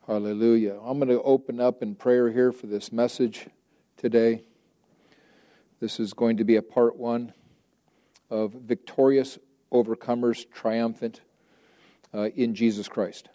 Hallelujah. I'm going to open up in prayer here for this message today. This is going to be a part one of Victorious Overcomers Triumphant in Jesus Christ.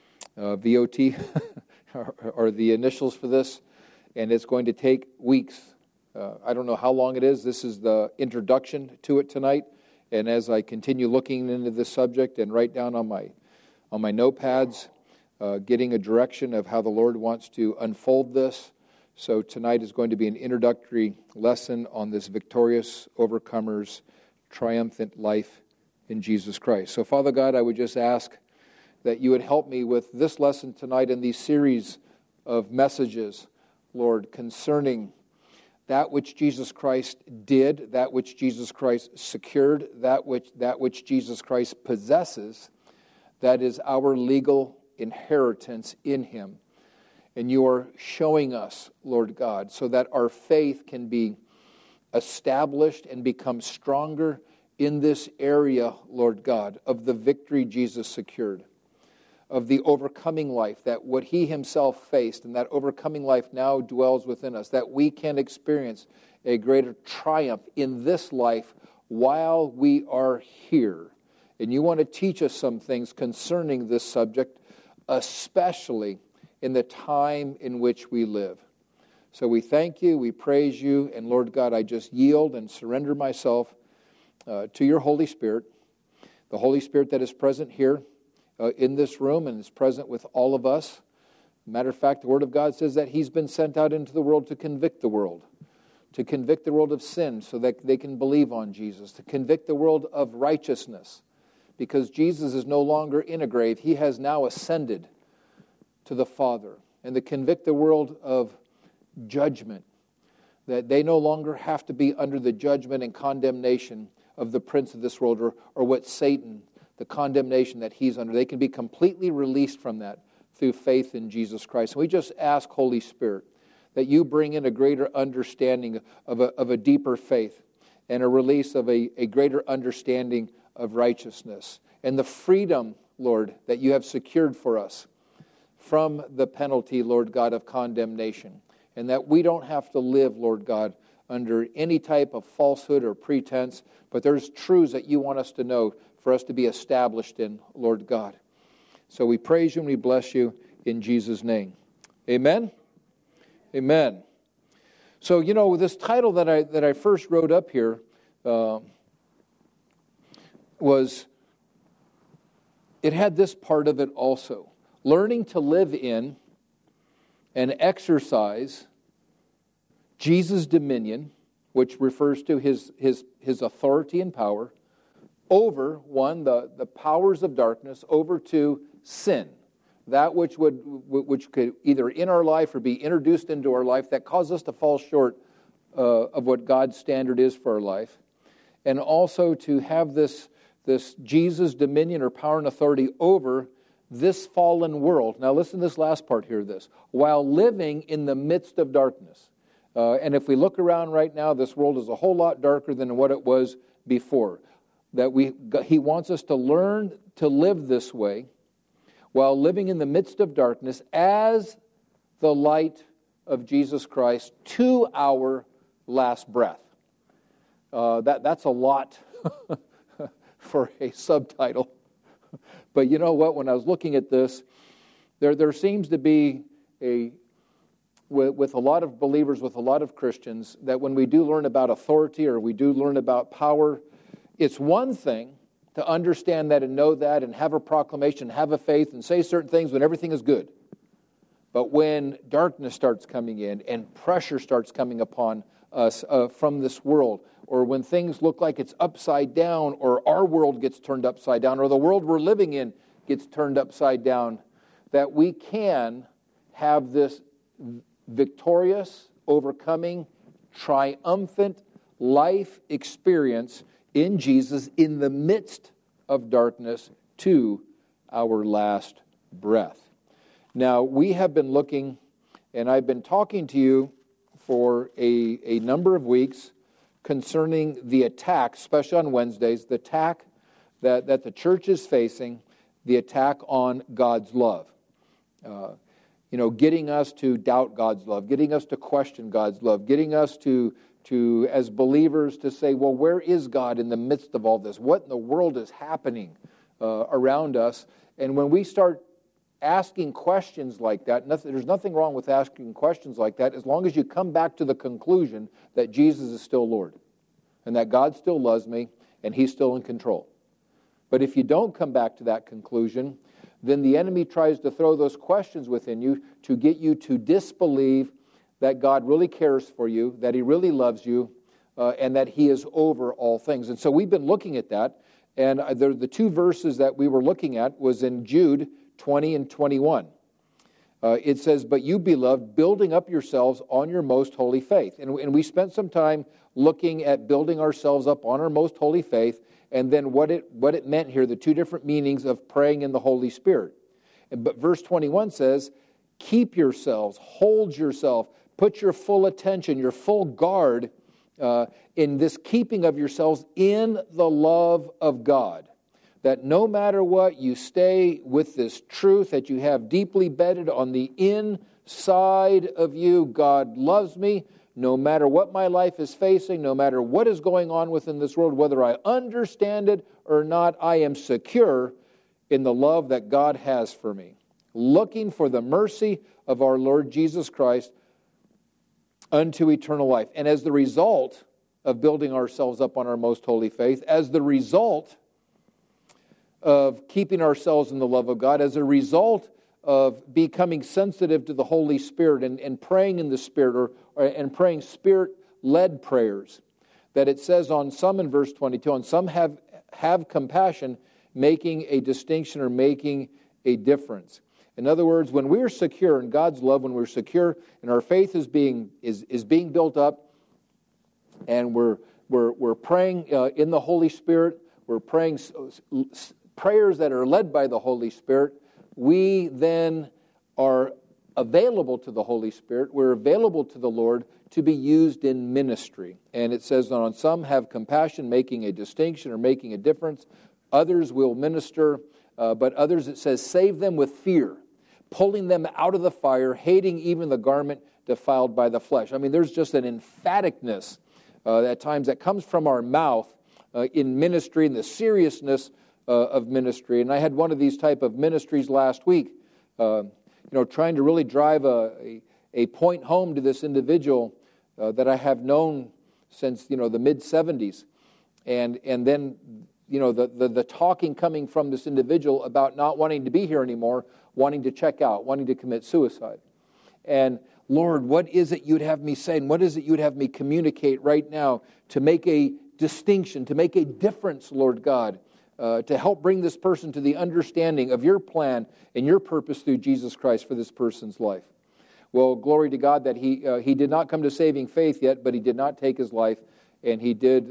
VOT are the initials for this, and it's going to take weeks. I don't know how long it is. This is the introduction to it tonight, and as I continue looking into this subject and write down on my notepads, getting a direction of how the Lord wants to unfold this. So tonight is going to be an introductory lesson on this Victorious Overcomers Triumphant life in Jesus Christ. So Father God, I would just ask that you would help me with this lesson tonight and these series of messages, Lord, concerning that which Jesus Christ did, that which Jesus Christ secured, that which Jesus Christ possesses, that is our legal inheritance in Him. And you are showing us, Lord God, so that our faith can be established and become stronger in this area, Lord God, of the victory Jesus secured, of the overcoming life, that what He Himself faced, and that overcoming life now dwells within us, that we can experience a greater triumph in this life while we are here. And you want to teach us some things concerning this subject, especially in the time in which we live. So we thank you, we praise you, and Lord God, I just yield and surrender myself to your Holy Spirit, the Holy Spirit that is present here in this room and is present with all of us. Matter of fact, the Word of God says that He's been sent out into the world to convict the world of sin so that they can believe on Jesus, to convict the world of righteousness, because Jesus is no longer in a grave. He has now ascended to the Father, and to convict the world of judgment, that they no longer have to be under the judgment and condemnation of the prince of this world, or what Satan, the condemnation that he's under. They can be completely released from that through faith in Jesus Christ. And we just ask, Holy Spirit, that you bring in a greater understanding of a deeper faith, and a release of a greater understanding of righteousness, and the freedom, Lord, that you have secured for us from the penalty, Lord God, of condemnation, and that we don't have to live, Lord God, under any type of falsehood or pretense, but there's truths that you want us to know for us to be established in, Lord God. So we praise you and we bless you in Jesus' name. Amen? Amen. So, you know, this title that I first wrote up here it had this part of it also. Learning to live in and exercise Jesus' dominion, which refers to his authority and power, over, one, the powers of darkness, over to sin, that which could either in our life or be introduced into our life that caused us to fall short of what God's standard is for our life, and also to have this Jesus' dominion or power and authority over this fallen world. Now listen to this last part here, while living in the midst of darkness. And if we look around right now, this world is a whole lot darker than what it was before. He wants us to learn to live this way while living in the midst of darkness as the light of Jesus Christ to our last breath. That's a lot for a subtitle. But you know what? When I was looking at this, there seems to be with a lot of believers, with a lot of Christians, that when we do learn about authority or we do learn about power, it's one thing to understand that and know that and have a proclamation, have a faith, and say certain things when everything is good. But when darkness starts coming in and pressure starts coming upon us from this world, or when things look like it's upside down, or our world gets turned upside down, or the world we're living in gets turned upside down, that we can have this victorious, overcoming, triumphant life experience in Jesus in the midst of darkness to our last breath. Now, we have been looking, and I've been talking to you for a number of weeks concerning the attack, especially on Wednesdays, the attack that the church is facing, the attack on God's love. getting us to doubt God's love, getting us to question God's love, getting us to as believers, to say, well, where is God in the midst of all this? What in the world is happening around us? And when we start asking questions like that, there's nothing wrong with asking questions like that, as long as you come back to the conclusion that Jesus is still Lord, and that God still loves me, and He's still in control. But if you don't come back to that conclusion, then the enemy tries to throw those questions within you to get you to disbelieve that God really cares for you, that He really loves you, and that He is over all things. And so we've been looking at that, and the two verses that we were looking at was in Jude 20 and 21. It says, "But you, beloved, building up yourselves on your most holy faith." And we spent some time looking at building ourselves up on our most holy faith, and then what it meant here, the two different meanings of praying in the Holy Spirit. But verse 21 says, keep yourselves, hold yourself, put your full attention, your full guard in this keeping of yourselves in the love of God. That no matter what, you stay with this truth that you have deeply bedded on the inside of you. God loves me. No matter what my life is facing, no matter what is going on within this world, whether I understand it or not, I am secure in the love that God has for me. Looking for the mercy of our Lord Jesus Christ unto eternal life. And as the result of building ourselves up on our most holy faith, as the result of keeping ourselves in the love of God, as a result of becoming sensitive to the Holy Spirit and praying in the Spirit and praying Spirit-led prayers, that it says on some in verse 22, on some have compassion, making a distinction or making a difference. In other words, when we're secure in God's love, when we're secure and our faith is being built up, and we're praying in the Holy Spirit, we're praying prayers that are led by the Holy Spirit, we then are available to the Holy Spirit. We're available to the Lord to be used in ministry. And it says that on some have compassion, making a distinction or making a difference. Others will minister, but others, it says, save them with fear, pulling them out of the fire, hating even the garment defiled by the flesh. I mean, there's just an emphaticness at times that comes from our mouth in ministry, and the seriousness of ministry. And I had one of these type of ministries last week, trying to really drive a point home to this individual that I have known since, the mid-'70s. And then, the talking coming from this individual about not wanting to be here anymore, wanting to check out, wanting to commit suicide. And Lord, what is it you'd have me say, and what is it you'd have me communicate right now to make a distinction, to make a difference, Lord God, to help bring this person to the understanding of your plan and your purpose through Jesus Christ for this person's life. Well, glory to God that he did not come to saving faith yet, but he did not take his life, and he did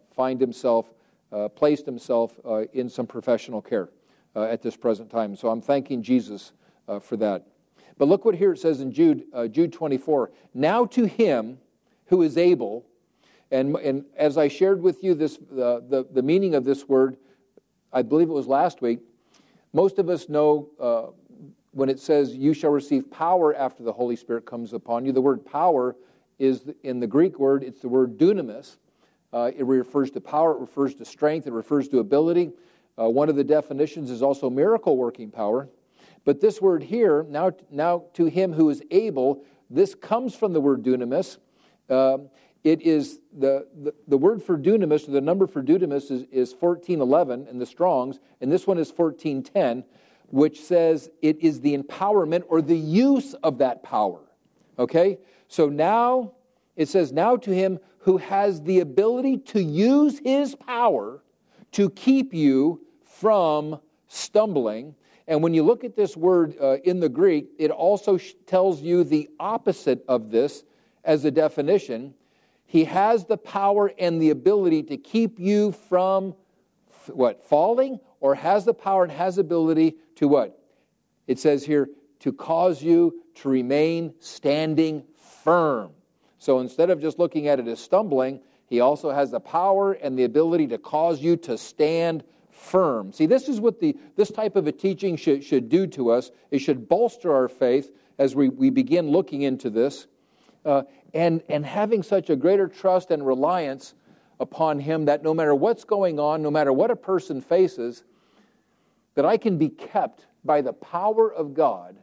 placed himself in some professional care at this present time. So I'm thanking Jesus for that. But look what here it says in Jude 24. Now to him who is able, and as I shared with you the meaning of this word, I believe it was last week, most of us know when it says you shall receive power after the Holy Spirit comes upon you. The word power is, in the Greek word, it's the word dunamis. It refers to power, it refers to strength, it refers to ability. One of the definitions is also miracle-working power. But this word here, now to him who is able, this comes from the word dunamis. It is the word for dunamis, or the number for dunamis is 1411 in the Strong's, and this one is 1410, which says it is the empowerment or the use of that power. Okay? So now, it says, now to him who has the ability to use his power to keep you from stumbling. And when you look at this word in the Greek, it also tells you the opposite of this as a definition. He has the power and the ability to keep you from, falling? Or has the power and has ability to what? It says here, to cause you to remain standing firm. So instead of just looking at it as stumbling, he also has the power and the ability to cause you to stand firm. See, this is what this type of a teaching should do to us. It should bolster our faith as we begin looking into this. And having such a greater trust and reliance upon Him that no matter what's going on, no matter what a person faces, that I can be kept by the power of God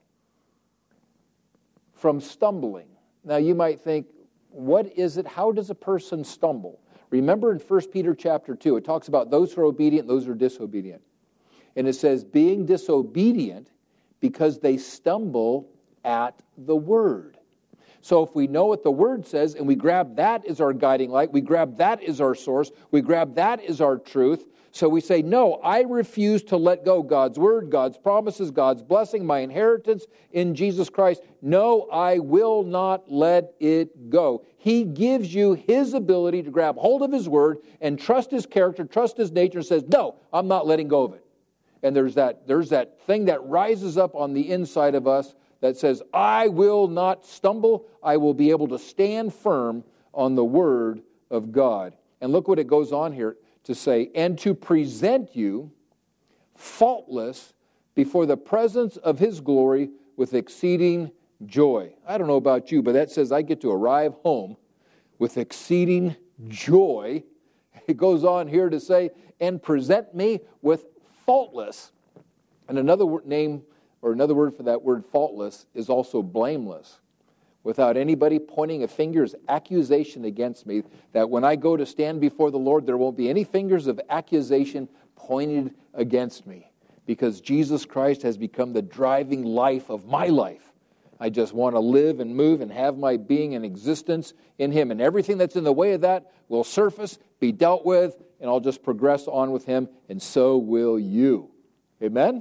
from stumbling. Now you might think, what is it? How does a person stumble? Remember in 1 Peter chapter 2, it talks about those who are obedient, those who are disobedient. And it says, being disobedient because they stumble at the word. So if we know what the Word says and we grab that as our guiding light, we grab that as our source, we grab that as our truth, so we say, no, I refuse to let go God's Word, God's promises, God's blessing, my inheritance in Jesus Christ. No, I will not let it go. He gives you His ability to grab hold of His Word and trust His character, trust His nature, and says, no, I'm not letting go of it. And there's that thing that rises up on the inside of us that says, I will not stumble. I will be able to stand firm on the Word of God. And look what it goes on here to say, and to present you faultless before the presence of His glory with exceeding joy. I don't know about you, but that says I get to arrive home with exceeding joy. It goes on here to say, and present me with faultless. And another name or another word for that word faultless is also blameless, without anybody pointing a finger's accusation against me, that when I go to stand before the Lord, there won't be any fingers of accusation pointed against me, because Jesus Christ has become the driving life of my life. I just want to live and move and have my being and existence in Him, and everything that's in the way of that will surface, be dealt with, and I'll just progress on with Him, and so will you. Amen?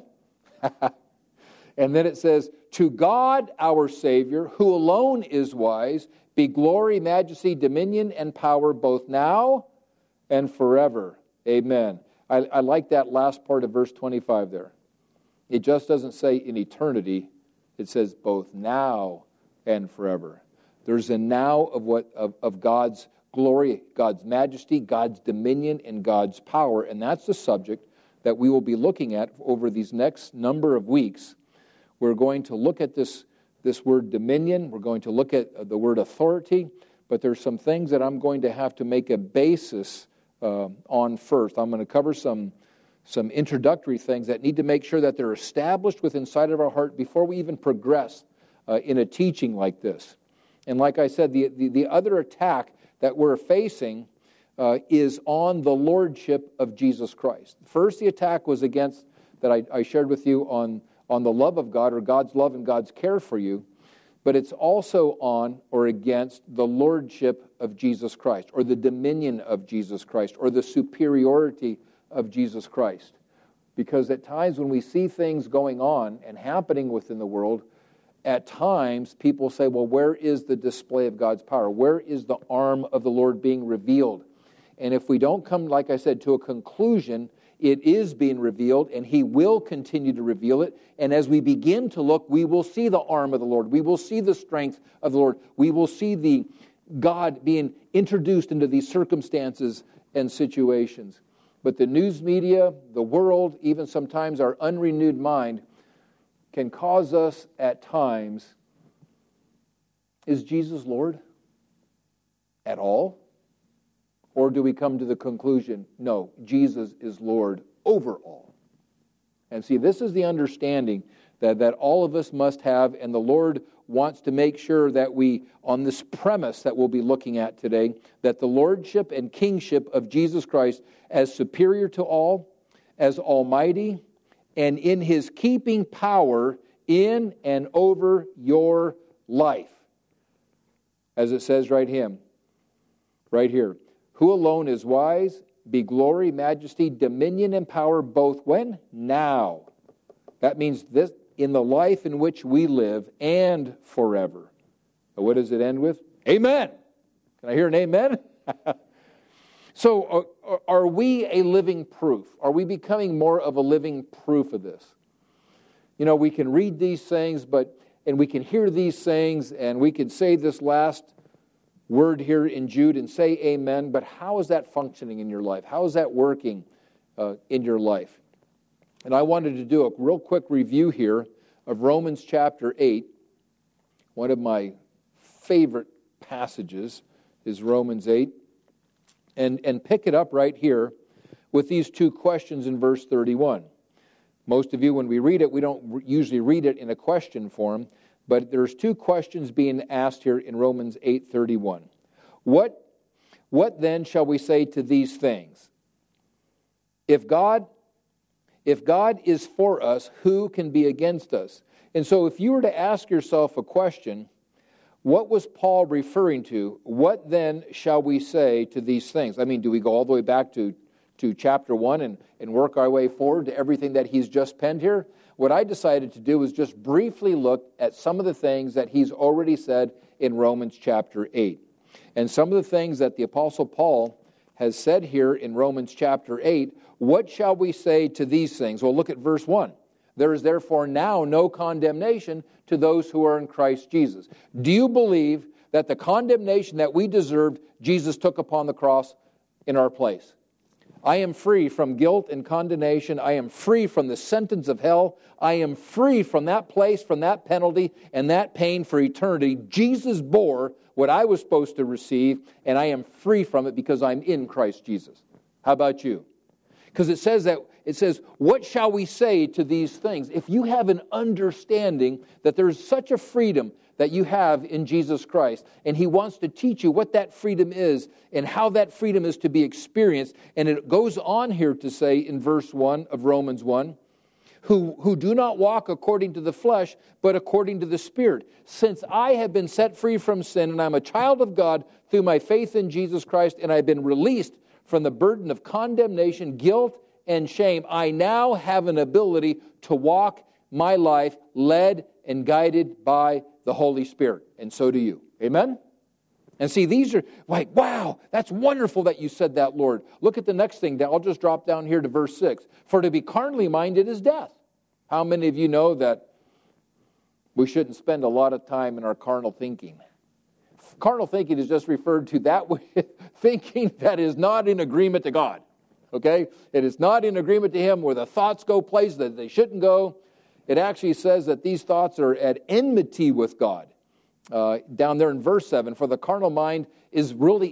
And then it says, to God our Savior, who alone is wise, be glory, majesty, dominion, and power both now and forever. Amen. I like that last part of verse 25 there. It just doesn't say in eternity. It says both now and forever. There's a now of God's glory, God's majesty, God's dominion, and God's power. And that's the subject that we will be looking at over these next number of weeks. We're going to look at this word dominion. We're going to look at the word authority. But there's some things that I'm going to have to make a basis on first. I'm going to cover some introductory things that need to make sure that they're established within inside of our heart before we even progress in a teaching like this. And like I said, the other attack that we're facing is on the lordship of Jesus Christ. First, the attack was against, that I shared with you on the love of God, or God's love and God's care for you, but it's also on or against the lordship of Jesus Christ, or the dominion of Jesus Christ, or the superiority of Jesus Christ. Because at times when we see things going on and happening within the world, at times people say, well, where is the display of God's power? Where is the arm of the Lord being revealed? And if we don't come, like I said, to a conclusion, it is being revealed, and He will continue to reveal it. And as we begin to look, we will see the arm of the Lord. We will see the strength of the Lord. We will see the God being introduced into these circumstances and situations. But the news media, the world, even sometimes our unrenewed mind, can cause us at times, is Jesus Lord at all? Or do we come to the conclusion, no, Jesus is Lord over all? And see, this is the understanding that all of us must have, and the Lord wants to make sure that we, on this premise that we'll be looking at today, that the lordship and kingship of Jesus Christ as superior to all, as almighty, and in His keeping power in and over your life. As it says right here. Who alone is wise, be glory, majesty, dominion, and power, both when? Now. That means this in the life in which we live and forever. Now, what does it end with? Amen. Can I hear an amen? So are we a living proof? Are we becoming more of a living proof of this? You know, we can read these things, and we can hear these things, and we can say this last word here in Jude and say amen, but how is that functioning in your life? How is that working in your life. And I wanted to do a real quick review here of Romans chapter 8. One of my favorite passages is Romans 8. And pick it up right here with these two questions in verse 31. Most of you, when we read it, we don't usually read it in a question form, but there's two questions being asked here in Romans 8:31. What then shall we say to these things? If God is for us, who can be against us? And so if you were to ask yourself a question, what was Paul referring to? What then shall we say to these things? I mean, do we go all the way back to chapter 1 and work our way forward to everything that he's just penned here? What I decided to do was just briefly look at some of the things that he's already said in Romans chapter 8. And some of the things that the Apostle Paul has said here in Romans chapter 8, what shall we say to these things? Well, look at verse 1. There is therefore now no condemnation to those who are in Christ Jesus. Do you believe that the condemnation that we deserved, Jesus took upon the cross in our place? I am free from guilt and condemnation. I am free from the sentence of hell. I am free from that place, from that penalty, and that pain for eternity. Jesus bore what I was supposed to receive, and I am free from it because I'm in Christ Jesus. How about you? Because it says, what shall we say to these things? If you have an understanding that there's such a freedom that you have in Jesus Christ, and He wants to teach you what that freedom is and how that freedom is to be experienced, and it goes on here to say in verse 1 of Romans 1, who do not walk according to the flesh, but according to the Spirit. Since I have been set free from sin, and I'm a child of God through my faith in Jesus Christ, and I've been released from the burden of condemnation, guilt, and shame, I now have an ability to walk my life led and guided by the Holy Spirit. And so do you. Amen? And see, these are like, wow, that's wonderful that you said that, Lord. Look at the next thing. I'll just drop down here to verse 6. For to be carnally minded is death. How many of you know that we shouldn't spend a lot of time in our carnal thinking? Carnal thinking is just referred to that thinking that is not in agreement to God. Okay? It is not in agreement to Him, where the thoughts go places that they shouldn't go. It actually says that these thoughts are at enmity with God. Down there in verse 7, for the carnal mind is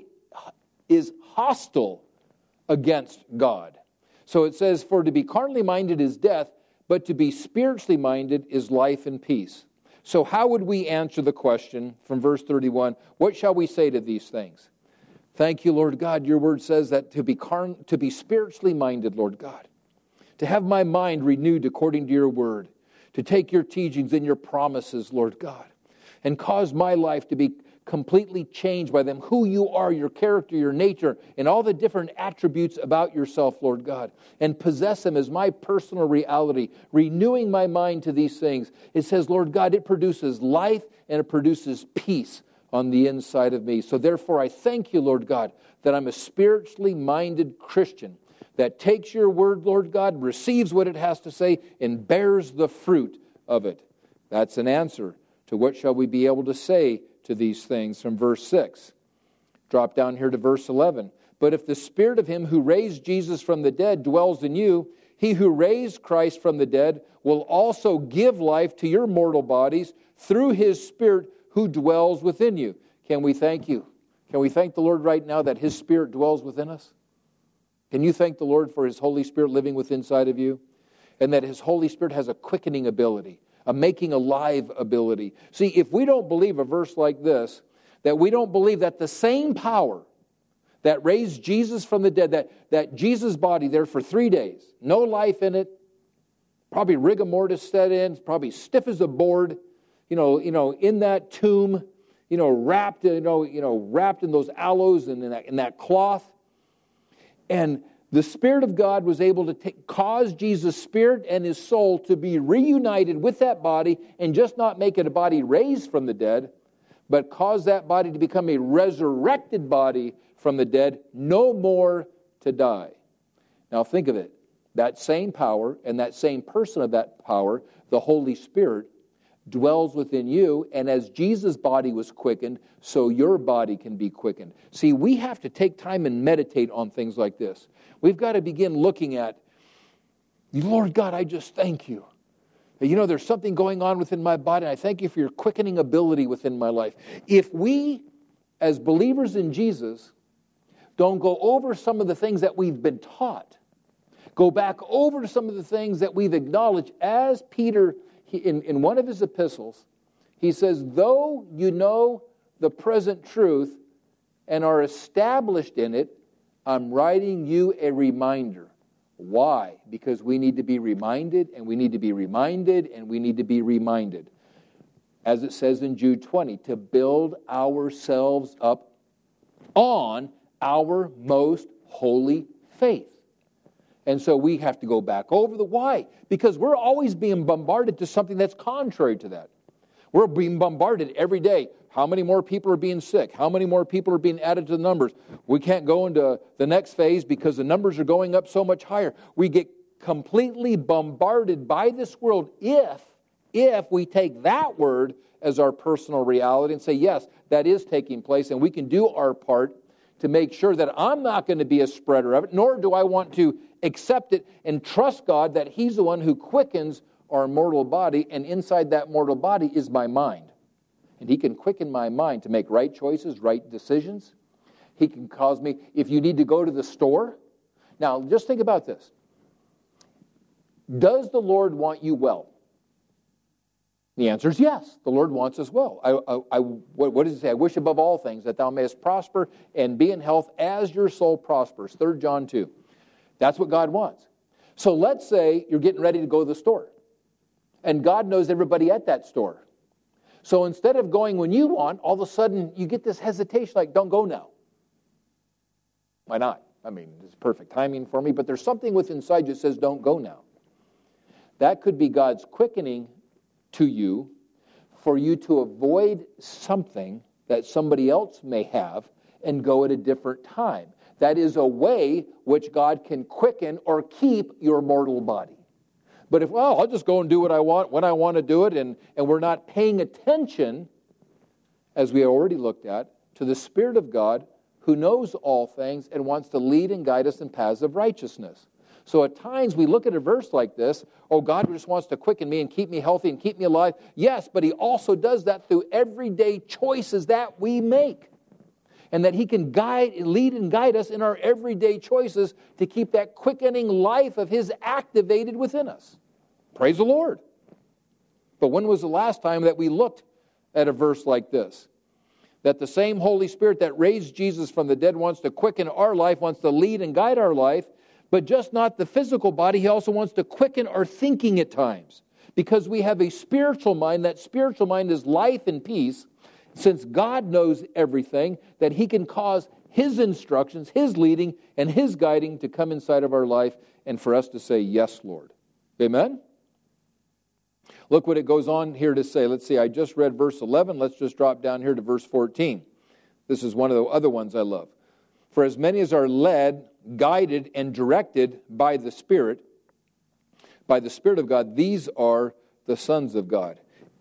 hostile against God. So it says, for to be carnally minded is death, but to be spiritually minded is life and peace. So how would we answer the question from verse 31, what shall we say to these things? Thank you, Lord God. Your word says that to be spiritually minded, Lord God, to have my mind renewed according to your word, to take your teachings and your promises, Lord God, and cause my life to be completely changed by them, who you are, your character, your nature, and all the different attributes about yourself, Lord God, and possess them as my personal reality, renewing my mind to these things. It says, Lord God, it produces life and it produces peace on the inside of me. So therefore, I thank you, Lord God, that I'm a spiritually minded Christian that takes your word, Lord God, receives what it has to say, and bears the fruit of it. That's an answer to what shall we be able to say to these things from verse 6. Drop down here to verse 11. But if the Spirit of Him who raised Jesus from the dead dwells in you, He who raised Christ from the dead will also give life to your mortal bodies through His Spirit who dwells within you. Can we thank you? Can we thank the Lord right now that His Spirit dwells within us? Can you thank the Lord for His Holy Spirit living within inside of you? And that His Holy Spirit has a quickening ability, a making alive ability. See, if we don't believe a verse like this, that we don't believe that the same power that raised Jesus from the dead, that Jesus' body there for 3 days, no life in it, probably rigor mortis set in, probably stiff as a board, in that tomb, wrapped in those aloes and in that cloth. And the Spirit of God was able to cause Jesus' spirit and His soul to be reunited with that body, and just not make it a body raised from the dead, but cause that body to become a resurrected body from the dead, no more to die. Now think of it. That same power and that same person of that power, the Holy Spirit, dwells within you, and as Jesus' body was quickened, so your body can be quickened. See, we have to take time and meditate on things like this. We've got to begin looking at Lord God, I just thank you. There's something going on within my body, and I thank you for your quickening ability within my life. If we, as believers in Jesus, don't go over some of the things that we've been taught, go back over some of the things that we've acknowledged, as Peter, in one of his epistles, he says, though you know the present truth and are established in it, I'm writing you a reminder. Why? Because we need to be reminded, and we need to be reminded, and we need to be reminded. As it says in Jude 20, to build ourselves up on our most holy faith. And so we have to go back over the why. Because we're always being bombarded to something that's contrary to that. We're being bombarded every day. How many more people are being sick? How many more people are being added to the numbers? We can't go into the next phase because the numbers are going up so much higher. We get completely bombarded by this world if we take that word as our personal reality and say, yes, that is taking place, and we can do our part to make sure that I'm not going to be a spreader of it, nor do I want to accept it and trust God that He's the one who quickens our mortal body, and inside that mortal body is my mind. And He can quicken my mind to make right choices, right decisions. He can cause me, if you need to go to the store. Now, just think about this. Does the Lord want you well? The answer is yes. The Lord wants us well. What does it say? I wish above all things that thou mayest prosper and be in health as your soul prospers. 3 John 2. That's what God wants. So let's say you're getting ready to go to the store. And God knows everybody at that store. So instead of going when you want, all of a sudden you get this hesitation like, don't go now. Why not? I mean, it's perfect timing for me, but there's something within inside you that says don't go now. That could be God's quickening to you for you to avoid something that somebody else may have and go at a different time. That is a way which God can quicken or keep your mortal body. But if, I'll just go and do what I want when I want to do it, and we're not paying attention, as we already looked at, to the Spirit of God who knows all things and wants to lead and guide us in paths of righteousness. So at times we look at a verse like this, God just wants to quicken me and keep me healthy and keep me alive. Yes, but He also does that through everyday choices that we make. And that He can lead and guide us in our everyday choices to keep that quickening life of His activated within us. Praise the Lord. But when was the last time that we looked at a verse like this? That the same Holy Spirit that raised Jesus from the dead wants to quicken our life, wants to lead and guide our life, but just not the physical body. He also wants to quicken our thinking at times. Because we have a spiritual mind. That spiritual mind is life and peace. Since God knows everything, that He can cause His instructions, His leading, and His guiding to come inside of our life and for us to say, yes, Lord. Amen? Look what it goes on here to say. Let's see, I just read verse 11. Let's just drop down here to verse 14. This is one of the other ones I love. For as many as are led, guided, and directed by the Spirit of God, these are the sons of God.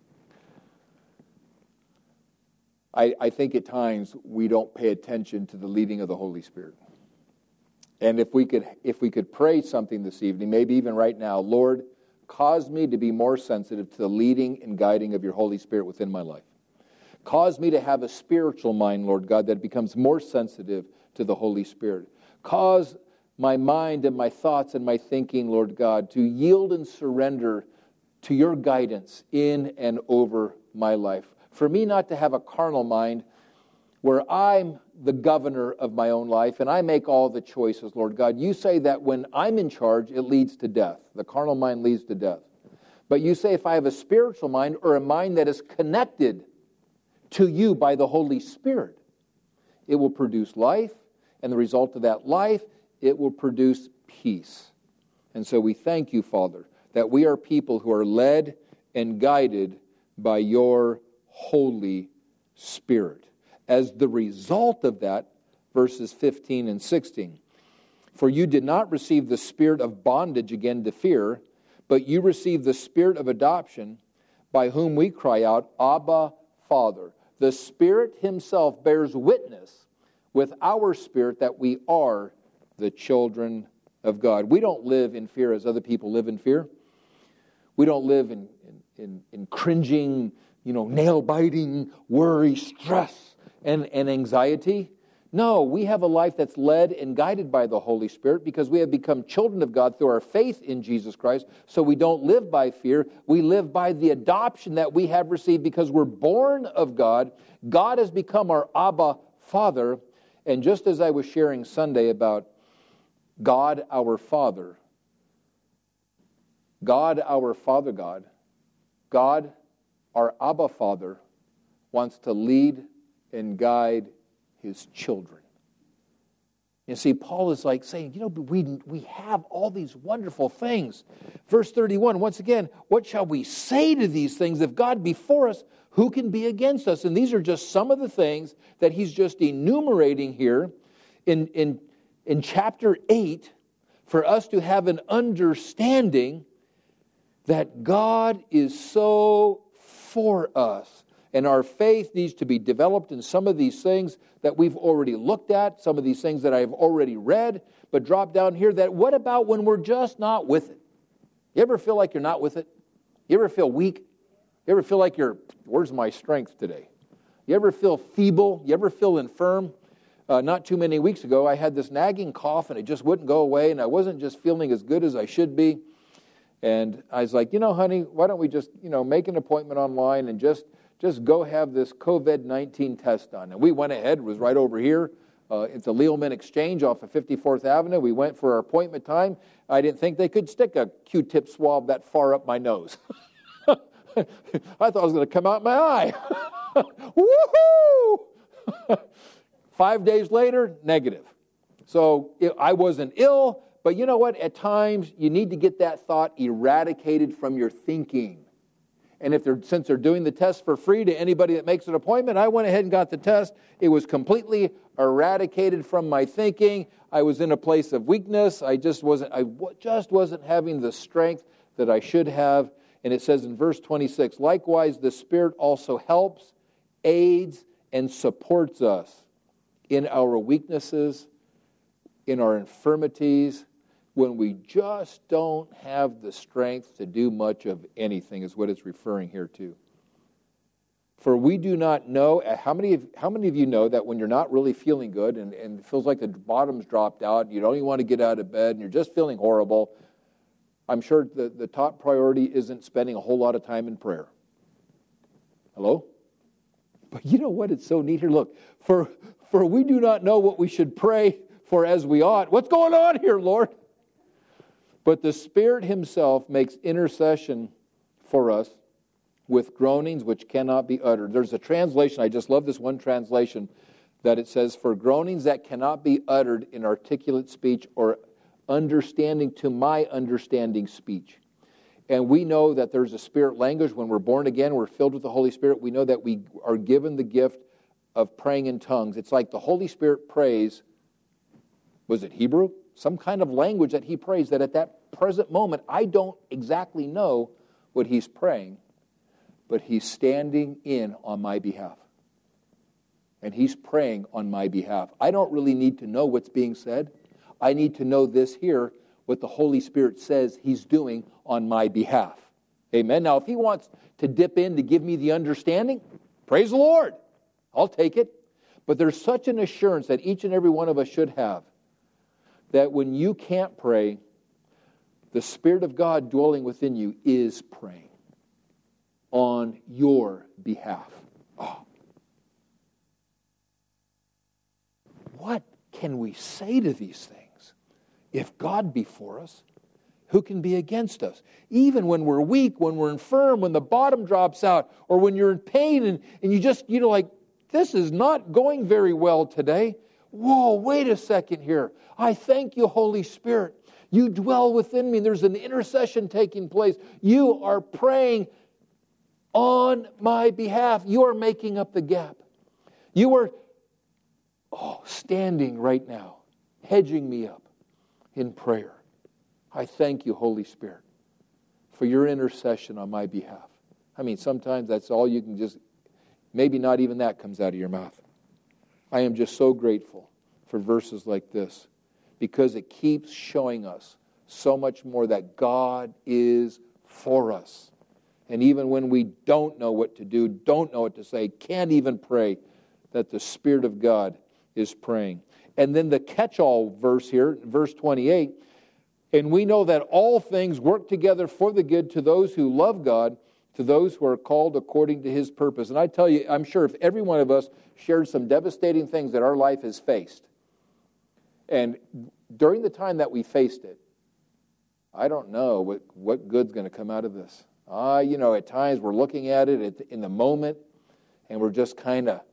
I think at times we don't pay attention to the leading of the Holy Spirit. And if we could pray something this evening, maybe even right now, Lord, cause me to be more sensitive to the leading and guiding of your Holy Spirit within my life. Cause me to have a spiritual mind, Lord God, that becomes more sensitive to the Holy Spirit. Cause my mind and my thoughts and my thinking, Lord God, to yield and surrender to your guidance in and over my life. For me not to have a carnal mind where I'm the governor of my own life and I make all the choices, Lord God. You say that when I'm in charge, it leads to death. The carnal mind leads to death. But you say if I have a spiritual mind or a mind that is connected to you by the Holy Spirit, it will produce life, and the result of that life, it will produce peace. And so we thank you, Father, that we are people who are led and guided by your Holy Spirit. As the result of that, verses 15 and 16, for you did not receive the spirit of bondage again to fear, but you received the spirit of adoption, by whom we cry out, Abba, Father. The Spirit Himself bears witness with our spirit that we are the children of God. We don't live in fear as other people live in fear. We don't live in cringing, nail-biting worry, stress, and anxiety. No, we have a life that's led and guided by the Holy Spirit because we have become children of God through our faith in Jesus Christ. So we don't live by fear. We live by the adoption that we have received because we're born of God. God has become our Abba Father. And just as I was sharing Sunday about God our Father, God our Father God our Abba Father wants to lead and guide His children. You see, Paul is like saying, we have all these wonderful things. Verse 31, once again, what shall we say to these things? If God be for us, who can be against us? And these are just some of the things that he's just enumerating here in chapter 8 for us to have an understanding that God is so for us. And our faith needs to be developed in some of these things that we've already looked at, some of these things that I've already read, but drop down here that what about when we're just not with it? You ever feel like you're not with it? You ever feel weak? You ever feel like where's my strength today? You ever feel feeble? You ever feel infirm? Not too many weeks ago, I had this nagging cough and it just wouldn't go away, and I wasn't just feeling as good as I should be. And I was like, honey, why don't we just, make an appointment online and just go have this COVID-19 test done. And we went ahead. It was right over here at the Lealman Exchange off of 54th Avenue. We went for our appointment time. I didn't think they could stick a Q-tip swab that far up my nose. I thought it was going to come out my eye. Woohoo! 5 days later, negative. So I wasn't ill, but you know what? At times, you need to get that thought eradicated from your thinking. And since they're doing the test for free to anybody that makes an appointment, I went ahead and got the test. It was completely eradicated from my thinking. I was in a place of weakness. I just wasn't having the strength that I should have. And it says in verse 26, likewise, the Spirit also helps, aids, and supports us in our weaknesses, in our infirmities, when we just don't have the strength to do much of anything, is what it's referring here to. For we do not know, how many of you know that when you're not really feeling good and it feels like the bottom's dropped out, you don't even want to get out of bed, and you're just feeling horrible, I'm sure the top priority isn't spending a whole lot of time in prayer. Hello? But you know what? It's so neat here. Look, for we do not know what we should pray for as we ought. What's going on here, Lord? But the Spirit Himself makes intercession for us with groanings which cannot be uttered. There's a translation, I just love this one translation, that it says, for groanings that cannot be uttered in articulate speech or understanding to my understanding speech. And we know that there's a spirit language. When we're born again, we're filled with the Holy Spirit. We know that we are given the gift of praying in tongues. It's like the Holy Spirit prays, was it Hebrew? Some kind of language that He prays that at that present moment, I don't exactly know what He's praying, but He's standing in on my behalf. And He's praying on my behalf. I don't really need to know what's being said. I need to know this here, what the Holy Spirit says He's doing on my behalf. Amen. Now, if He wants to dip in to give me the understanding, praise the Lord. I'll take it. But there's such an assurance that each and every one of us should have that when you can't pray, the Spirit of God dwelling within you is praying on your behalf. Oh. What can we say to these things? If God be for us, who can be against us? Even when we're weak, when we're infirm, when the bottom drops out, or when you're in pain and you just, like, this is not going very well today. Whoa, wait a second here. I thank you, Holy Spirit. You dwell within me. There's an intercession taking place. You are praying on my behalf. You are making up the gap. You are standing right now, hedging me up in prayer. I thank you, Holy Spirit, for your intercession on my behalf. I mean, sometimes that's all you can just, maybe not even that comes out of your mouth. I am just so grateful for verses like this because it keeps showing us so much more that God is for us. And even when we don't know what to do, don't know what to say, can't even pray, that the Spirit of God is praying. And then the catch-all verse here, verse 28, and we know that all things work together for the good to those who love God, to those who are called according to His purpose. And I tell you, I'm sure if every one of us shared some devastating things that our life has faced, and during the time that we faced it, I don't know what good's going to come out of this. At times we're looking at it in the moment, and we're just kind of,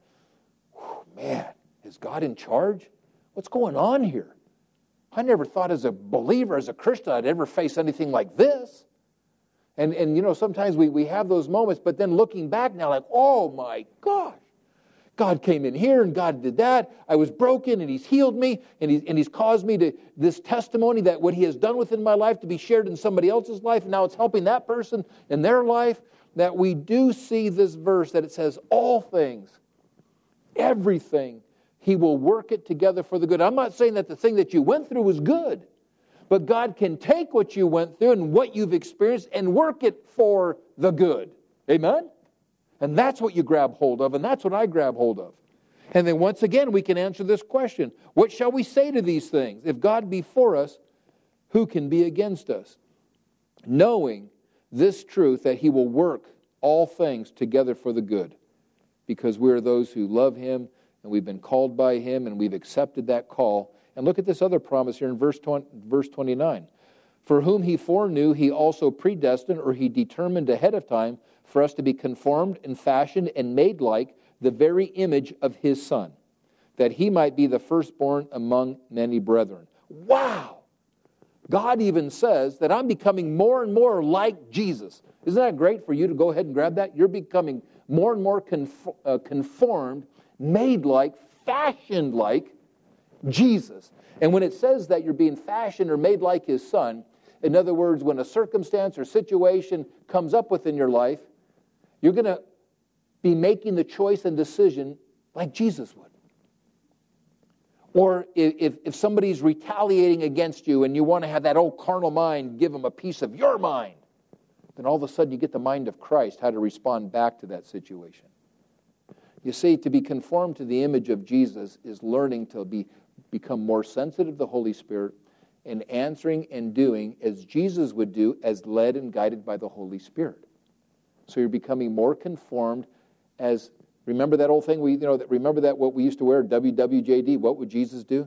man, is God in charge? What's going on here? I never thought as a believer, as a Christian, I'd ever face anything like this. And sometimes we have those moments, but then looking back now, like, oh my gosh, God came in here and God did that. I was broken and He's healed me and He's caused me to this testimony that what He has done within my life to be shared in somebody else's life. And now it's helping that person in their life. That we do see this verse that it says all things, everything, He will work it together for the good. I'm not saying that the thing that you went through was good, but God can take what you went through and what you've experienced and work it for the good. Amen? And that's what you grab hold of, and that's what I grab hold of. And then once again, we can answer this question. What shall we say to these things? If God be for us, who can be against us? Knowing this truth that He will work all things together for the good, because we are those who love Him, and we've been called by Him, and we've accepted that call. And look at this other promise here in verse 29. For whom He foreknew, He also predestined, or He determined ahead of time, for us to be conformed and fashioned and made like the very image of His Son, that He might be the firstborn among many brethren. Wow! God even says that I'm becoming more and more like Jesus. Isn't that great for you to go ahead and grab that? You're becoming more and more conformed, made like, fashioned like Jesus. And when it says that you're being fashioned or made like His Son, in other words, when a circumstance or situation comes up within your life, you're going to be making the choice and decision like Jesus would. Or if somebody's retaliating against you and you want to have that old carnal mind, give them a piece of your mind, then all of a sudden you get the mind of Christ, how to respond back to that situation. You see, to be conformed to the image of Jesus is learning to become more sensitive to the Holy Spirit and answering and doing as Jesus would do, as led and guided by the Holy Spirit. So you're becoming more conformed as, remember that old thing remember that what we used to wear, WWJD, what would Jesus do?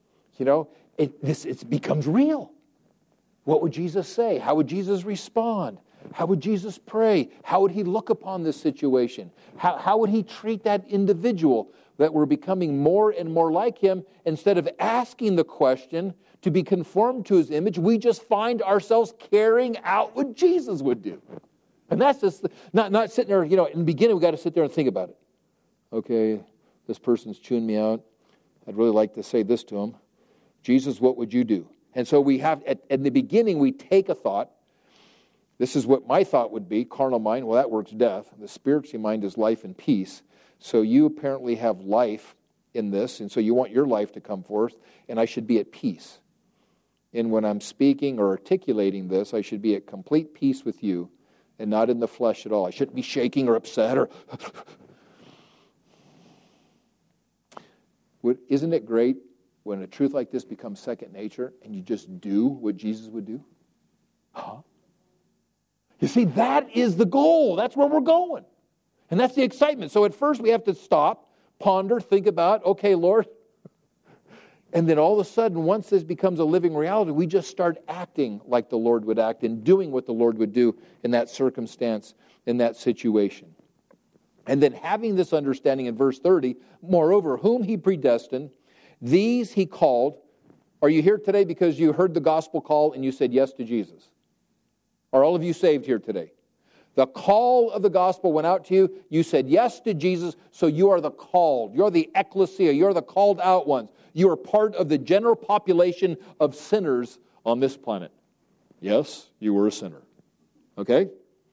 It becomes real. What would Jesus say? How would Jesus respond? How would Jesus pray? How would He look upon this situation? How would He treat that individual? That we're becoming more and more like Him. Instead of asking the question to be conformed to His image, we just find ourselves carrying out what Jesus would do. And that's just not sitting there, in the beginning we got to sit there and think about it. Okay, this person's chewing me out. I'd really like to say this to him. Jesus, what would you do? And so we have, at the beginning, we take a thought. This is what my thought would be, carnal mind. Well, that works death. The spiritual mind is life and peace. So you apparently have life in this, and so you want your life to come forth, and I should be at peace. And when I'm speaking or articulating this, I should be at complete peace with you and not in the flesh at all. I shouldn't be shaking or upset or... Isn't it great when a truth like this becomes second nature and you just do what Jesus would do? Huh? You see, that is the goal. That's where we're going. And that's the excitement. So at first we have to stop, ponder, think about, okay, Lord. And then all of a sudden, once this becomes a living reality, we just start acting like the Lord would act and doing what the Lord would do in that circumstance, in that situation. And then having this understanding in verse 30, moreover, whom He predestined, these He called. Are you here today because you heard the gospel call and you said yes to Jesus? Are all of you saved here today? The call of the gospel went out to you. You said yes to Jesus, so you are the called. You're the ecclesia. You're the called out ones. You are part of the general population of sinners on this planet. Yes, you were a sinner. Okay?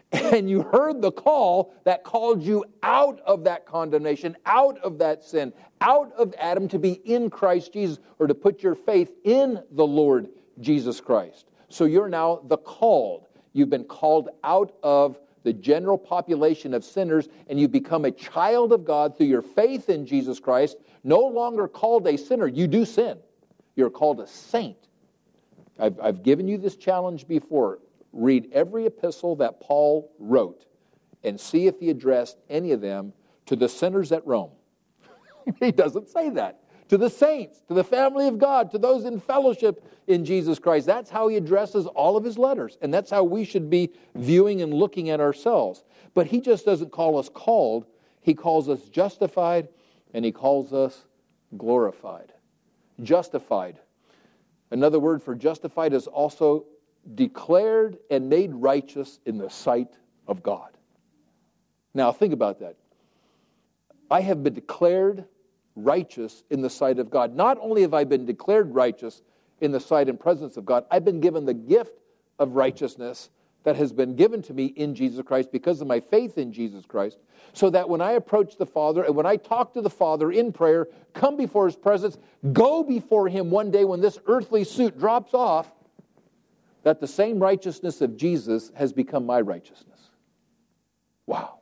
and you heard the call that called you out of that condemnation, out of that sin, out of Adam to be in Christ Jesus, or to put your faith in the Lord Jesus Christ. So you're now the called. You've been called out of the general population of sinners, and you become a child of God through your faith in Jesus Christ, no longer called a sinner. You do sin. You're called a saint. I've given you this challenge before. Read every epistle that Paul wrote and see if he addressed any of them to the sinners at Rome. He doesn't say that. To the saints, to the family of God, to those in fellowship in Jesus Christ. That's how he addresses all of his letters. And that's how we should be viewing and looking at ourselves. But he just doesn't call us called. He calls us justified, and he calls us glorified. Justified. Another word for justified is also declared and made righteous in the sight of God. Now think about that. I have been declared righteous in the sight of God. Not only have I been declared righteous in the sight and presence of God, I've been given the gift of righteousness that has been given to me in Jesus Christ because of my faith in Jesus Christ, so that when I approach the Father and when I talk to the Father in prayer, come before his presence, go before him one day when this earthly suit drops off, that the same righteousness of Jesus has become my righteousness. Wow.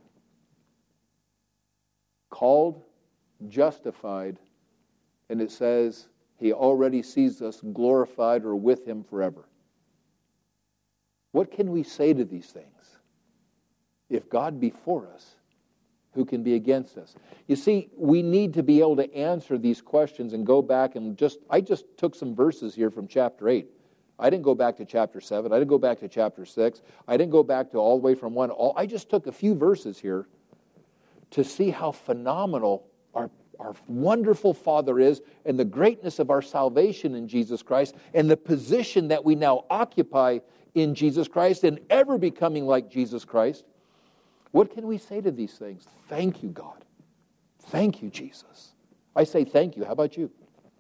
Called, justified, and it says he already sees us glorified or with him forever. What can we say to these things? If God be for us, who can be against us? You see, we need to be able to answer these questions and go back and I just took some verses here from chapter 8. I didn't go back to chapter 7. I didn't go back to chapter 6. I didn't go back to all the way from 1. I just took a few verses here to see how phenomenal our wonderful Father is, and the greatness of our salvation in Jesus Christ, and the position that we now occupy in Jesus Christ, and ever becoming like Jesus Christ. What can we say to these things? Thank you, God. Thank you, Jesus. I say thank you. How about you?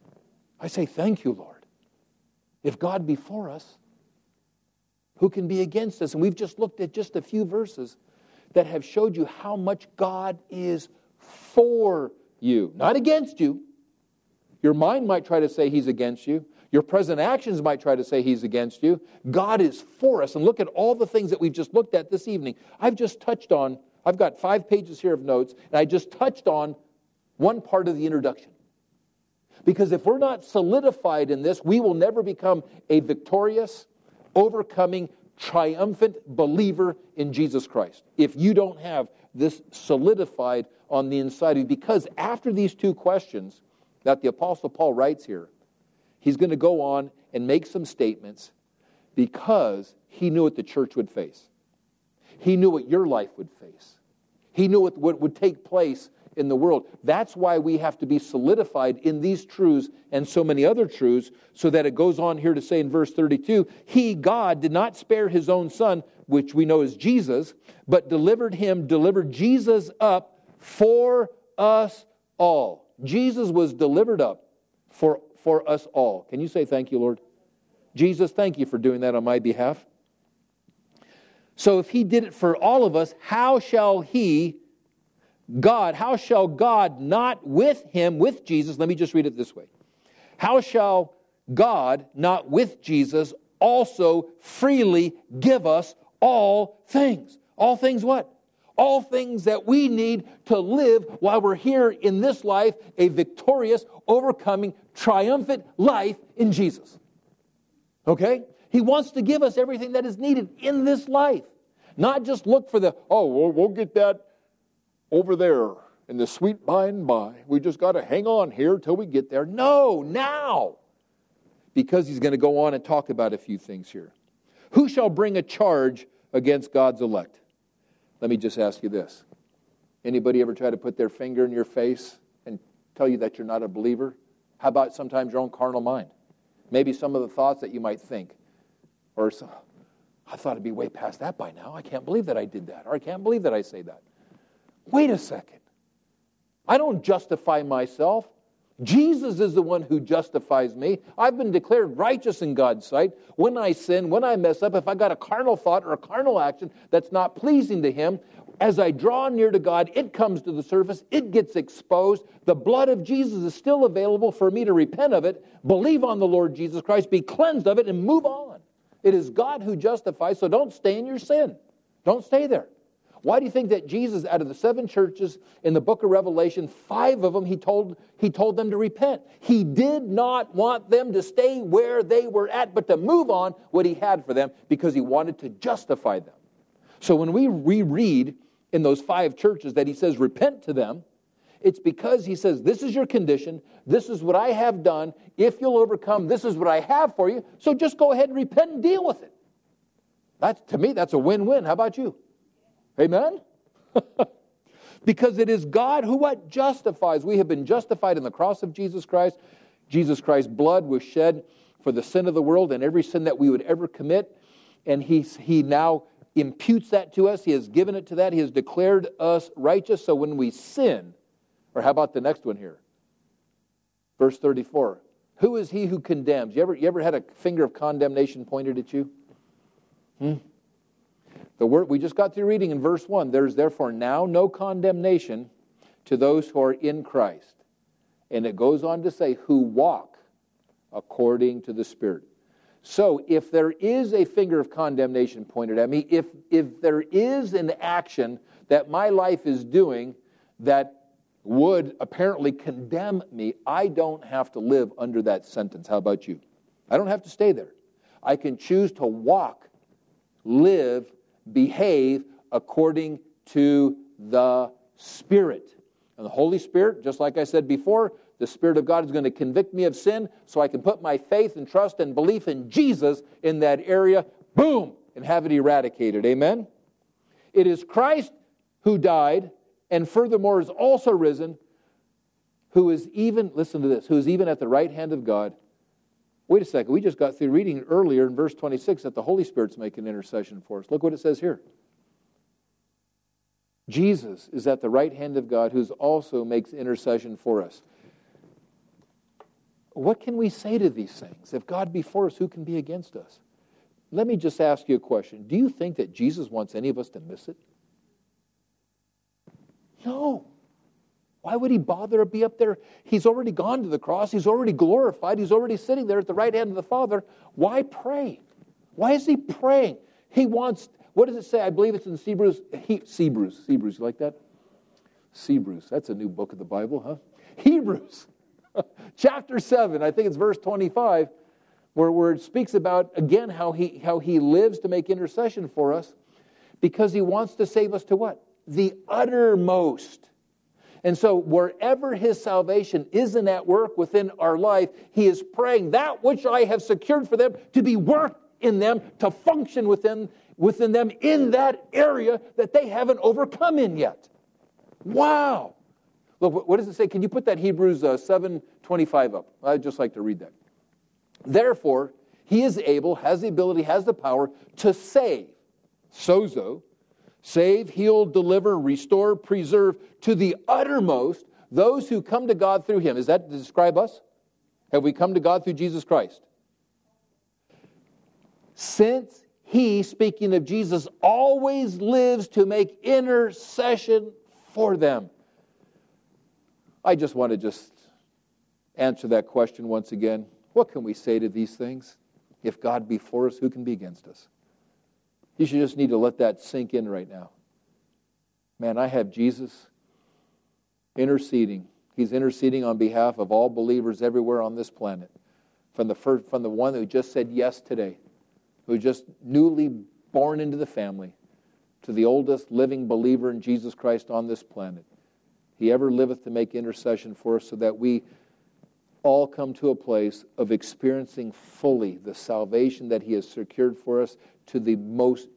I say thank you, Lord. If God be for us, who can be against us? And we've just looked at just a few verses that have showed you how much God is for you, not against you. Your mind might try to say he's against you. Your present actions might try to say he's against you. God is for us. And look at all the things that we've just looked at this evening. I've got 5 pages here of notes, and I just touched on one part of the introduction. Because if we're not solidified in this, we will never become a victorious, overcoming, triumphant believer in Jesus Christ. If you don't have this solidified on the inside of you. Because after these 2 questions that the Apostle Paul writes here, he's going to go on and make some statements because he knew what the church would face. He knew what your life would face. He knew what would take place in the world. That's why we have to be solidified in these truths and so many other truths, so that it goes on here to say in verse 32, he, God, did not spare his own Son, which we know is Jesus, but delivered Jesus up for us all. Jesus was delivered up for us all. Can you say thank you, Lord? Jesus, thank you for doing that on my behalf. So if he did it for all of us, how shall God not with him, with Jesus, let me just read it this way. How shall God not with Jesus also freely give us all things? All things what? All things that we need to live while we're here in this life, a victorious, overcoming, triumphant life in Jesus. Okay? He wants to give us everything that is needed in this life. Not just look for we'll get that over there in the sweet by and by. We just got to hang on here till we get there. No, now. Because he's going to go on and talk about a few things here. Who shall bring a charge against God's elect? Let me just ask you this. Anybody ever try to put their finger in your face and tell you that you're not a believer? How about sometimes your own carnal mind? Maybe some of the thoughts that you might think. Or I thought I'd be way past that by now. I can't believe that I did that. Or I can't believe that I say that. Wait a second. I don't justify myself. Jesus is the one who justifies me. I've been declared righteous in God's sight. When I sin, when I mess up, if I got a carnal thought or a carnal action that's not pleasing to Him, as I draw near to God, it comes to the surface, it gets exposed. The blood of Jesus is still available for me to repent of it, believe on the Lord Jesus Christ, be cleansed of it, and move on. It is God who justifies, so don't stay in your sin. Don't stay there. Why do you think that Jesus, out of the 7 churches in the book of Revelation, 5 of them, he told them to repent? He did not want them to stay where they were at, but to move on what He had for them, because He wanted to justify them. So when we reread in those 5 churches that He says, repent to them, it's because He says, this is your condition, this is what I have done, if you'll overcome, this is what I have for you, so just go ahead and repent and deal with it. To me, that's a win-win. How about you? Amen? Because it is God who what? Justifies. We have been justified in the cross of Jesus Christ. Jesus Christ's blood was shed for the sin of the world and every sin that we would ever commit. And He now imputes that to us. He has given it to that. He has declared us righteous. So when we sin, or how about the next one here? Verse 34. Who is He who condemns? You ever had a finger of condemnation pointed at you? The word we just got through reading in verse 1, there's therefore now no condemnation to those who are in Christ. And it goes on to say, who walk according to the Spirit. So if there is a finger of condemnation pointed at me, if there is an action that my life is doing that would apparently condemn me, I don't have to live under that sentence. How about you? I don't have to stay there. I can choose to walk, live, behave according to the Spirit. And the Holy Spirit, just like I said before, the Spirit of God is going to convict me of sin so I can put my faith and trust and belief in Jesus in that area, boom, and have it eradicated. Amen? It is Christ who died and furthermore is also risen, who is even, listen to this, who is even at the right hand of God. Wait a second, we just got through reading earlier in verse 26 that the Holy Spirit's making intercession for us. Look what it says here. Jesus is at the right hand of God, who also makes intercession for us. What can we say to these things? If God be for us, who can be against us? Let me just ask you a question. Do you think that Jesus wants any of us to miss it? No. Why would He bother to be up there? He's already gone to the cross. He's already glorified. He's already sitting there at the right hand of the Father. Why pray? Why is He praying? He wants, what does it say? I believe it's in Hebrews. Hebrews, you like that? Hebrews, that's a new book of the Bible, huh? Hebrews, chapter 7, I think it's verse 25, where it speaks about, again, how he lives to make intercession for us, because He wants to save us to what? The uttermost. And so wherever His salvation isn't at work within our life, He is praying that which I have secured for them to be worked in them, to function within them in that area that they haven't overcome in yet. Wow. Look, what does it say? Can you put that Hebrews 7:25 up? I'd just like to read that. Therefore, He is able, has the ability, has the power to save, sozo, save, heal, deliver, restore, preserve to the uttermost those who come to God through Him. Is that to describe us? Have we come to God through Jesus Christ? Since He, speaking of Jesus, always lives to make intercession for them. I just want to answer that question once again. What can we say to these things? If God be for us, who can be against us? You should just need to let that sink in right now. Man, I have Jesus interceding. He's interceding on behalf of all believers everywhere on this planet. From the one who just said yes today, who just newly born into the family, to the oldest living believer in Jesus Christ on this planet. He ever liveth to make intercession for us, so that we all come to a place of experiencing fully the salvation that He has secured for us to the most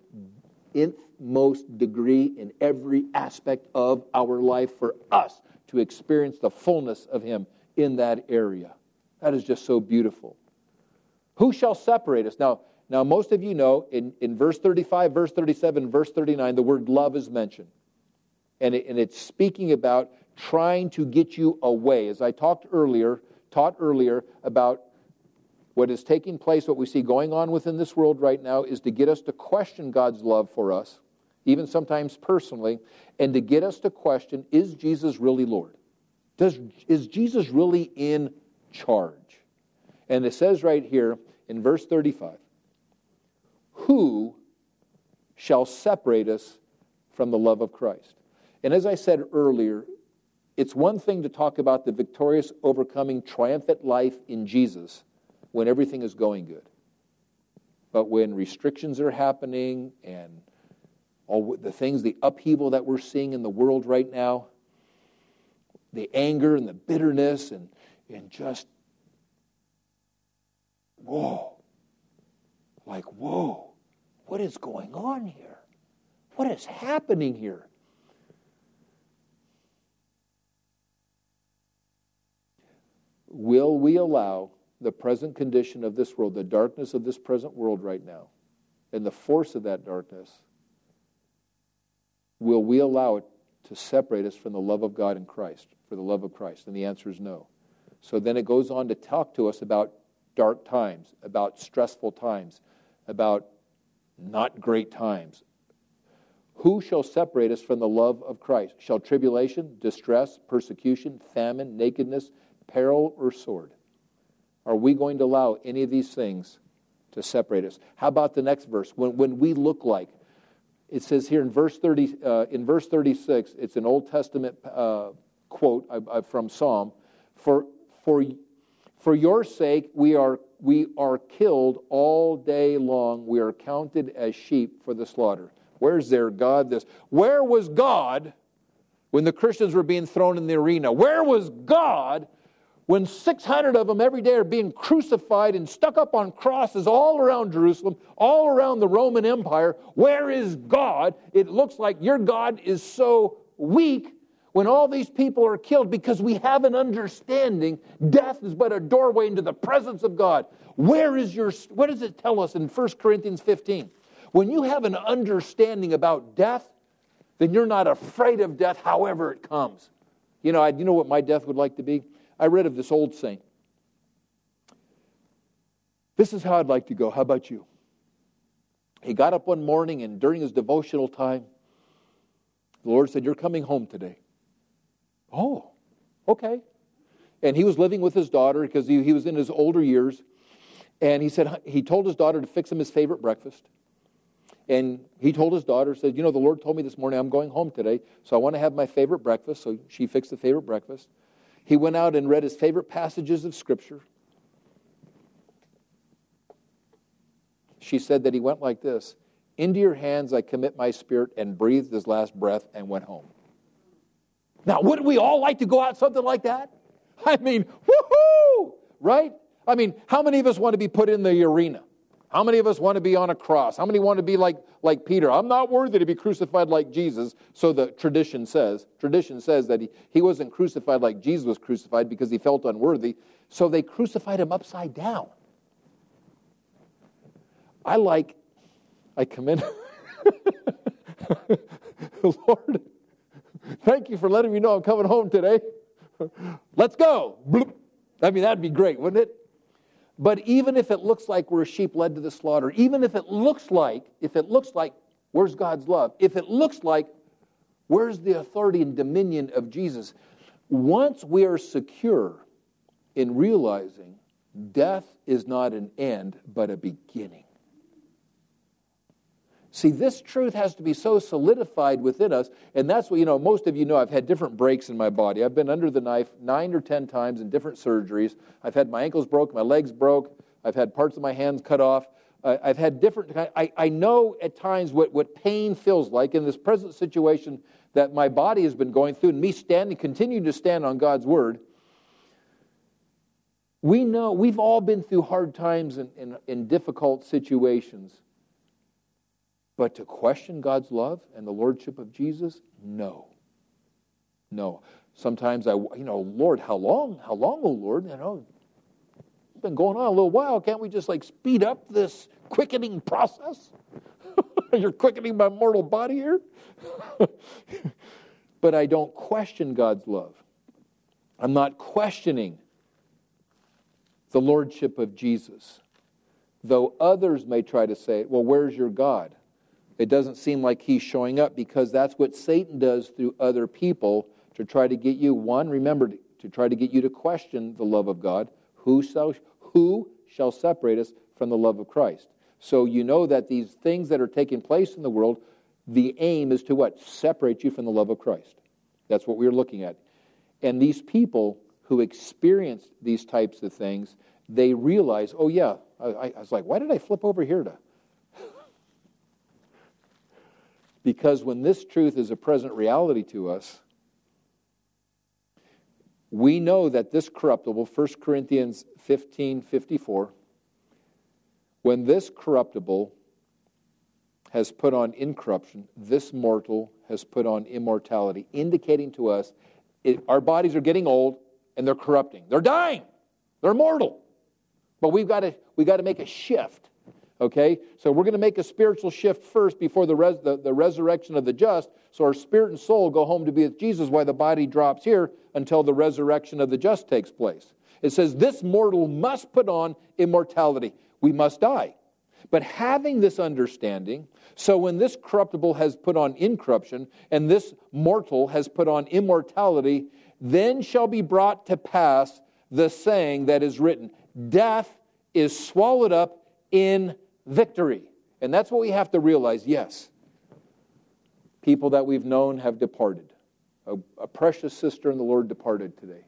degree in every aspect of our life, for us to experience the fullness of Him in that area. That is just so beautiful. Who shall separate us? Now most of you know in verse 35, verse 37, verse 39, the word love is mentioned. And it's speaking about trying to get you away. As I taught earlier about what is taking place, what we see going on within this world right now, is to get us to question God's love for us, even sometimes personally, and to get us to question, is Jesus really Lord? Is Jesus really in charge? And it says right here in verse 35, who shall separate us from the love of Christ? And as I said earlier, it's one thing to talk about the victorious, overcoming, triumphant life in Jesus when everything is going good. But when restrictions are happening and all the things, the upheaval that we're seeing in the world right now, the anger and the bitterness and just, whoa, what is going on here? What is happening here? Will we allow the present condition of this world, the darkness of this present world right now, and the force of that darkness, will we allow it to separate us from the love of God in Christ, for the love of Christ? And the answer is no. So then it goes on to talk to us about dark times, about stressful times, about not great times. Who shall separate us from the love of Christ? Shall tribulation, distress, persecution, famine, nakedness, peril, or sword? Are we going to allow any of these things to separate us? How about the next verse? When we look like, it says here in verse 36, it's an Old Testament quote from Psalm. For your sake we are killed all day long. We are counted as sheep for the slaughter. Where's their God? Where was God when the Christians were being thrown in the arena? Where was God when 600 of them every day are being crucified and stuck up on crosses all around Jerusalem, all around the Roman Empire? Where is God? It looks like your God is so weak when all these people are killed because we have an understanding death is but a doorway into the presence of God. What does it tell us in 1 Corinthians 15? When you have an understanding about death, then you're not afraid of death however it comes. You know what my death would like to be? I read of this old saint. This is how I'd like to go. How about you? He got up one morning and during his devotional time, the Lord said, "You're coming home today." Oh, okay. And he was living with his daughter because he was in his older years. And he told his daughter to fix him his favorite breakfast. And he told his daughter, said, "The Lord told me this morning I'm going home today, so I want to have my favorite breakfast." So she fixed the favorite breakfast. He went out and read his favorite passages of Scripture. She said that he went like this: "Into your hands I commit my spirit," and breathed his last breath and went home. Now, wouldn't we all like to go out something like that? I mean, woohoo! Right? I mean, how many of us want to be put in the arena? How many of us want to be on a cross? How many want to be like Peter? I'm not worthy to be crucified like Jesus, so the tradition says. Tradition says that he wasn't crucified like Jesus was crucified because he felt unworthy, so they crucified him upside down. I commend Lord, thank you for letting me know I'm coming home today. Let's go. Bloop. I mean, that'd be great, wouldn't it? But even if it looks like we're a sheep led to the slaughter, even if it looks like, where's God's love? If it looks like, where's the authority and dominion of Jesus? Once we are secure in realizing death is not an end, but a beginning. See, this truth has to be so solidified within us, and that's what, most of you know, I've had different breaks in my body. I've been under the knife 9 or 10 times in different surgeries. I've had my ankles broke, my legs broke. I've had parts of my hands cut off. I've had different, I know at times what pain feels like in this present situation that my body has been going through, and me continuing to stand on God's Word. We know, we've all been through hard times in difficult situations. But to question God's love and the Lordship of Jesus, no. Sometimes Lord, how long, oh Lord? It's been going on a little while. Can't we just speed up this quickening process? You're quickening my mortal body here? but I don't question God's love. I'm not questioning the lordship of Jesus. Though others may try to say, well, where's your God? It doesn't seem like he's showing up, because that's what Satan does through other people to try to get you, remember, to try to get you to question the love of God. Who shall separate us from the love of Christ? So you know that these things that are taking place in the world, the aim is to what? Separate you from the love of Christ. That's what we're looking at. And these people who experience these types of things, they realize, oh yeah, I was like, why did I flip over here to? Because when this truth is a present reality to us, we know that this corruptible, 1 Corinthians 15:54, when this corruptible has put on incorruption, this mortal has put on immortality, indicating to us our bodies are getting old and they're corrupting. They're dying. They're mortal. But we've got to make a shift. Okay? So we're going to make a spiritual shift first before the resurrection of the just, so our spirit and soul go home to be with Jesus, while the body drops here until the resurrection of the just takes place. It says this mortal must put on immortality. We must die. But having this understanding, so when this corruptible has put on incorruption, and this mortal has put on immortality, then shall be brought to pass the saying that is written, death is swallowed up in victory. And that's what we have to realize. Yes, people that we've known have departed. A precious sister in the Lord departed today.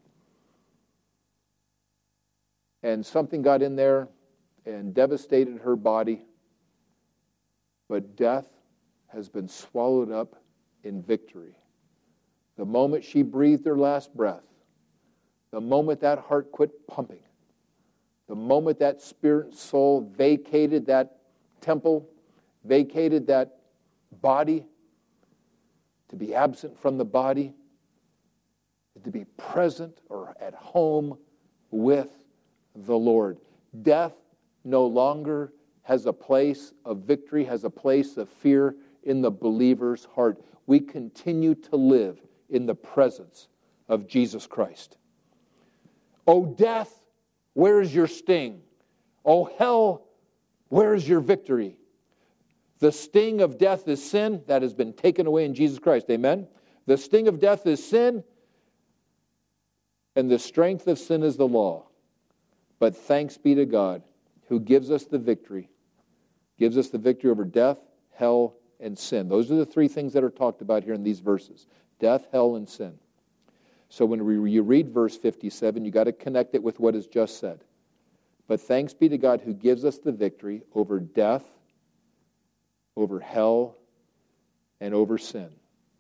And something got in there and devastated her body. But death has been swallowed up in victory. The moment she breathed her last breath, the moment that heart quit pumping, the moment that spirit and soul vacated that temple, vacated that body, to be absent from the body, to be present or at home with the Lord. Death no longer has a place of victory, has a place of fear in the believer's heart. We continue to live in the presence of Jesus Christ. O death, where is your sting? O hell, where is your victory? The sting of death is sin. That has been taken away in Jesus Christ. Amen? The sting of death is sin, and the strength of sin is the law. But thanks be to God, who gives us the victory. Gives us the victory over death, hell, and sin. Those are the three things that are talked about here in these verses. Death, hell, and sin. So when you read verse 57, you got to connect it with what is just said. But thanks be to God who gives us the victory over death, over hell, and over sin.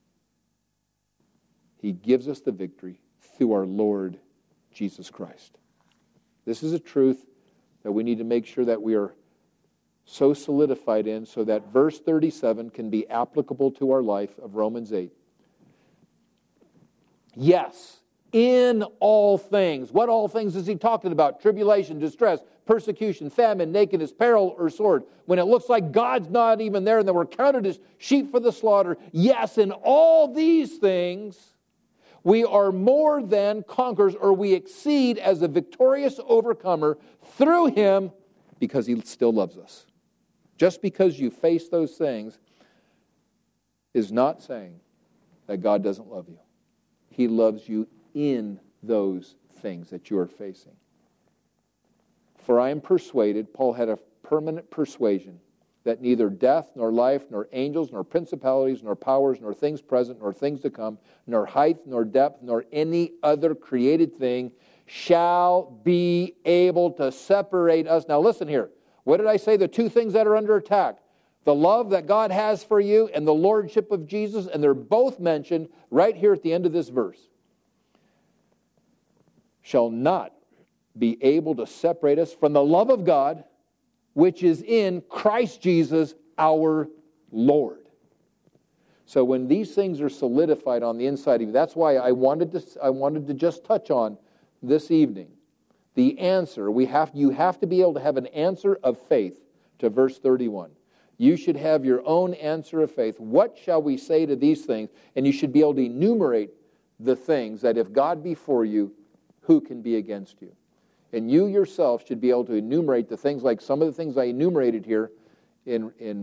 He gives us the victory through our Lord Jesus Christ. This is a truth that we need to make sure that we are so solidified in, so that verse 37 can be applicable to our life of Romans 8. Yes, in all things. What all things is he talking about? Tribulation, distress, persecution, famine, nakedness, peril, or sword. When it looks like God's not even there and that we're counted as sheep for the slaughter. Yes, in all these things, we are more than conquerors, or we exceed as a victorious overcomer through him, because he still loves us. Just because you face those things is not saying that God doesn't love you. He loves you in those things that you are facing. For I am persuaded, Paul had a permanent persuasion, that neither death, nor life, nor angels, nor principalities, nor powers, nor things present, nor things to come, nor height, nor depth, nor any other created thing shall be able to separate us. Now listen here. What did I say? The two things that are under attack. The love that God has for you and the lordship of Jesus, and they're both mentioned right here at the end of this verse. Shall not be able to separate us from the love of God, which is in Christ Jesus our Lord. So when these things are solidified on the inside of you, that's why I wanted to just touch on this evening the answer. You have to be able to have an answer of faith to verse 31. You should have your own answer of faith. What shall we say to these things? And you should be able to enumerate the things that if God be for you, who can be against you? And you yourself should be able to enumerate the things like some of the things I enumerated here in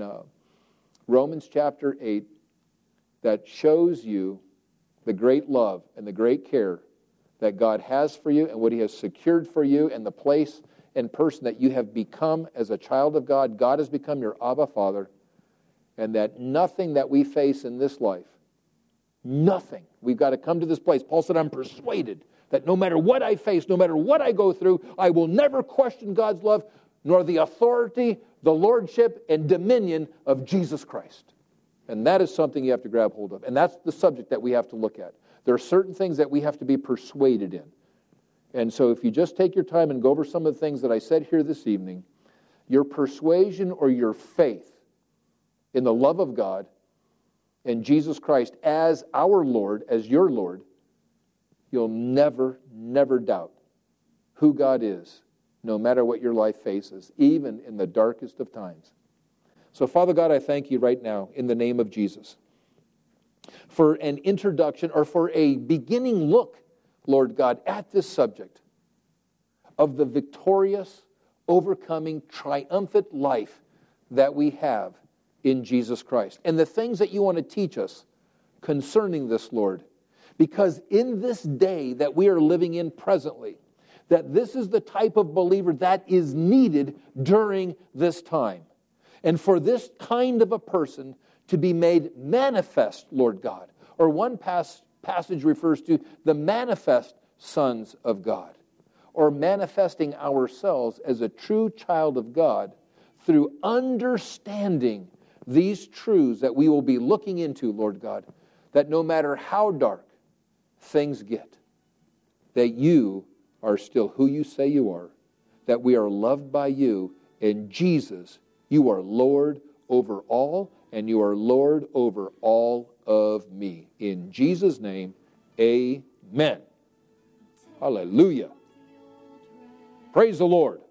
Romans chapter 8 that shows you the great love and the great care that God has for you and what He has secured for you and the place and person that you have become as a child of God. God has become your Abba Father, and that nothing that we face in this life, nothing, we've got to come to this place. Paul said, I'm persuaded that no matter what I face, no matter what I go through, I will never question God's love, nor the authority, the lordship, and dominion of Jesus Christ. And that is something you have to grab hold of. And that's the subject that we have to look at. There are certain things that we have to be persuaded in. And so if you just take your time and go over some of the things that I said here this evening, your persuasion or your faith in the love of God and Jesus Christ as our Lord, as your Lord, you'll never, never doubt who God is, no matter what your life faces, even in the darkest of times. So, Father God, I thank you right now in the name of Jesus for an introduction or for a beginning look, Lord God, at this subject of the victorious, overcoming, triumphant life that we have in Jesus Christ. And the things that you want to teach us concerning this, Lord. Because in this day that we are living in presently, that this is the type of believer that is needed during this time. And for this kind of a person to be made manifest, Lord God, or one passage refers to the manifest sons of God, or manifesting ourselves as a true child of God through understanding these truths that we will be looking into, Lord God, that no matter how dark things get, that you are still who you say you are, that we are loved by you, and Jesus, you are Lord over all, and you are Lord over all of me. In Jesus' name, amen. Hallelujah. Praise the Lord.